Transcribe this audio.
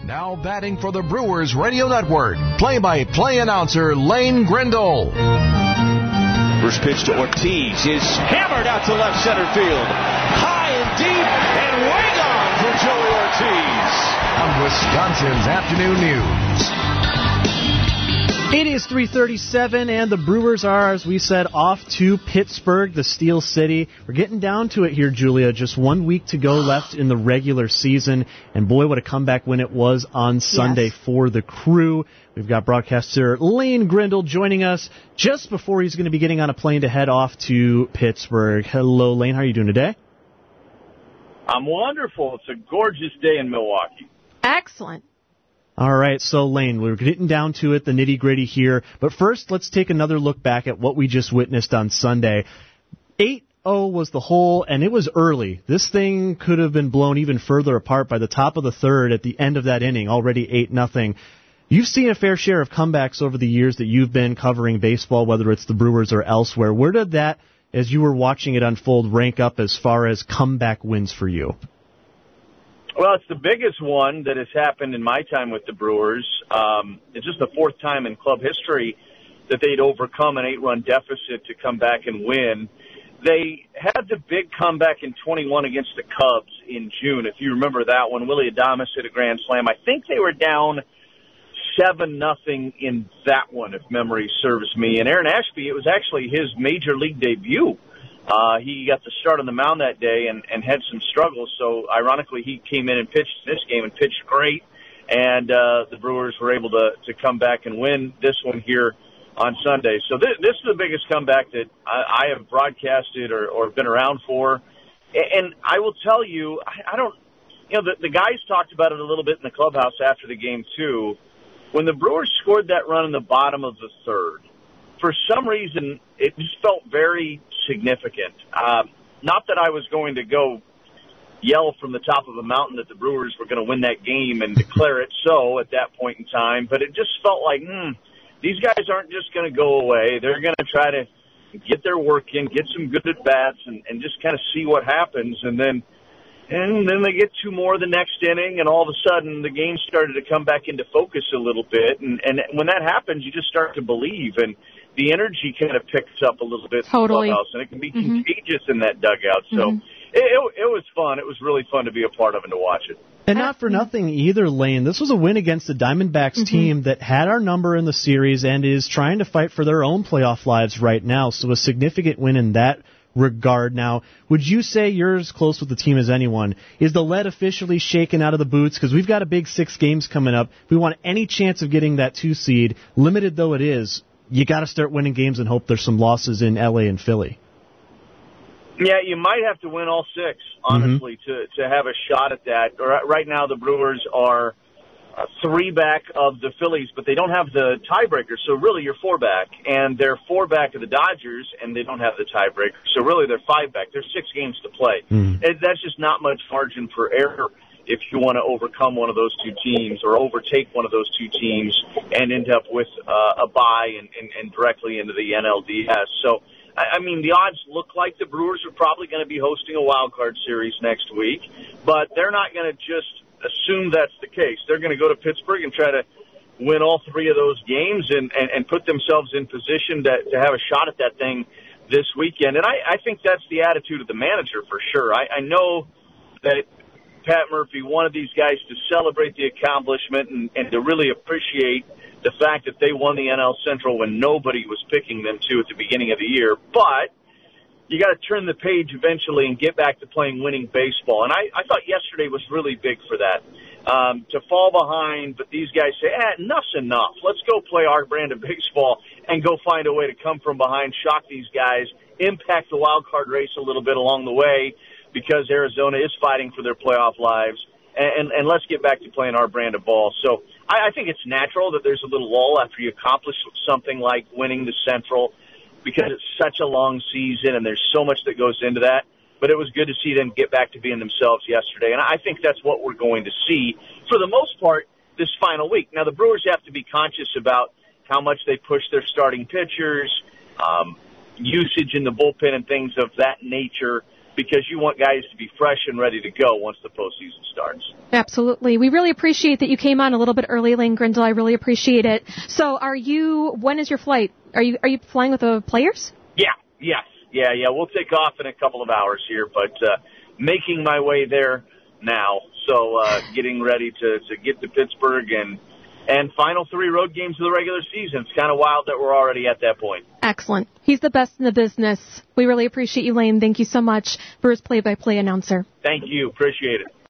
Now batting for the Brewers Radio Network, play-by-play announcer Lane Grindle. First pitch to Ortiz is hammered out to left center field. High and deep and way gone for Joey Ortiz. On Wisconsin's Afternoon News. It is 3:37, and the Brewers are, as we said, off to Pittsburgh, the Steel City. We're getting down to it here, Julia. Just 1 week to go left in the regular season, and boy, what a comeback win it was on Sunday for the Crew. We've got broadcaster Lane Grindle joining us just before he's going to be getting on a plane to head off to Pittsburgh. Hello, Lane. How are you doing today? I'm wonderful. It's a gorgeous day in Milwaukee. Excellent. All right, so Lane, we're getting down to it, the nitty-gritty here. But first, let's take another look back at what we just witnessed on Sunday. 8-0 was the hole, and it was early. This thing could have been blown even further apart by the top of the third at the end of that inning, already 8-0. You've seen a fair share of comebacks over the years that you've been covering baseball, whether it's the Brewers or elsewhere. Where did that, as you were watching it unfold, rank up as far as comeback wins for you? Well, it's the biggest one that has happened in my time with the Brewers. It's just the fourth time in club history that they'd overcome an 8-run deficit to come back and win. They had the big comeback in 21 against the Cubs in June, if you remember that one. Willy Adames hit a grand slam. I think they were down 7-0 in that one, if memory serves me. And Aaron Ashby, it was actually his major league debut. He got the start on the mound that day and had some struggles. So, ironically, he came in and pitched this game and pitched great. And the Brewers were able to come back and win this one here on Sunday. So this is the biggest comeback that I have broadcasted or been around for. And I will tell you, I don't – you know, the guys talked about it a little bit in the clubhouse after the game, too. When the Brewers scored that run in the bottom of the third, for some reason, it just felt very significant. Not that I was going to go yell from the top of a mountain that the Brewers were going to win that game and declare it so at that point in time, but it just felt like, these guys aren't just going to go away. They're going to try to get their work in, get some good at-bats, and just kind of see what happens. And then they get two more the next inning, and all of a sudden the game started to come back into focus a little bit. And when that happens, you just start to believe, and the energy kind of picks up a little bit in the clubhouse, and it can be contagious in that dugout. So it was fun. It was really fun to be a part of and to watch it. And not for nothing either, Lane. This was a win against the Diamondbacks team that had our number in the series and is trying to fight for their own playoff lives right now. So a significant win in that regard. Now, would you say you're as close with the team as anyone? Is the lead officially shaken out of the boots? Because we've got a big 6 games coming up. If we want any chance of getting that 2 seed, limited though it is, you got to start winning games and hope there's some losses in L.A. and Philly. Yeah, you might have to win all 6, honestly, to have a shot at that. Right now, the Brewers are 3 back of the Phillies, but they don't have the tiebreaker. So really, you're 4 back, and they're 4 back of the Dodgers, and they don't have the tiebreaker. So really, they're 5 back. There's 6 games to play. That's just not much margin for error if you want to overcome one of those 2 teams or overtake one of those 2 teams and end up with a bye and directly into the NLDS. So, I mean, the odds look like the Brewers are probably going to be hosting a wild card series next week, but they're not going to just assume that's the case. They're going to go to Pittsburgh and try to win all 3 of those games and put themselves in position to have a shot at that thing this weekend. And I think that's the attitude of the manager for sure. I know that Pat Murphy wanted these guys to celebrate the accomplishment and to really appreciate the fact that they won the NL Central when nobody was picking them to at the beginning of the year. But you got to turn the page eventually and get back to playing winning baseball. And I thought yesterday was really big for that. To fall behind, but these guys say, enough's enough. Let's go play our brand of baseball and go find a way to come from behind, shock these guys, impact the wild card race a little bit along the way because Arizona is fighting for their playoff lives. And let's get back to playing our brand of ball. So I think it's natural that there's a little lull after you accomplish something like winning the Central because it's such a long season and there's so much that goes into that. But it was good to see them get back to being themselves yesterday. And I think that's what we're going to see, for the most part, this final week. Now, the Brewers have to be conscious about how much they push their starting pitchers, usage in the bullpen and things of that nature. because you want guys to be fresh and ready to go once the postseason starts. Absolutely. We really appreciate that you came on a little bit early, Lane Grindle. I really appreciate it. So when is your flight? Are you flying with the players? Yeah. We'll take off in a couple of hours here, but making my way there now. So getting ready to get to Pittsburgh and final 3 road games of the regular season. It's kind of wild that we're already at that point. Excellent. He's the best in the business. We really appreciate you, Lane. Thank you so much, Brewers play-by-play announcer. Thank you. Appreciate it.